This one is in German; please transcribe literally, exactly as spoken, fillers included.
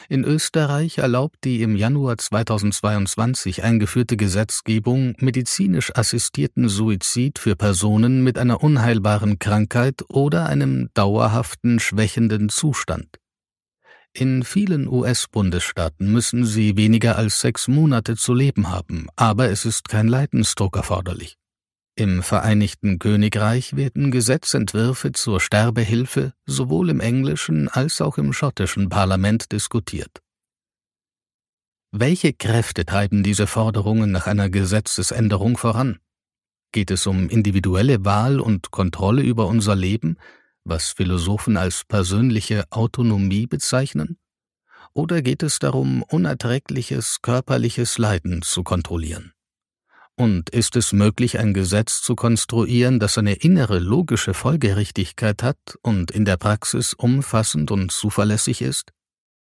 In Österreich erlaubt die im Januar zweitausendzweiundzwanzig eingeführte Gesetzgebung medizinisch assistierten Suizid für Personen mit einer unheilbaren Krankheit oder einem dauerhaften schwächenden Zustand. In vielen U S-Bundesstaaten müssen sie weniger als sechs Monate zu leben haben, aber es ist kein Leidensdruck erforderlich. Im Vereinigten Königreich werden Gesetzentwürfe zur Sterbehilfe sowohl im englischen als auch im schottischen Parlament diskutiert. Welche Kräfte treiben diese Forderungen nach einer Gesetzesänderung voran? Geht es um individuelle Wahl und Kontrolle über unser Leben, was Philosophen als persönliche Autonomie bezeichnen? Oder geht es darum, unerträgliches körperliches Leiden zu kontrollieren? Und ist es möglich, ein Gesetz zu konstruieren, das eine innere logische Folgerichtigkeit hat und in der Praxis umfassend und zuverlässig ist?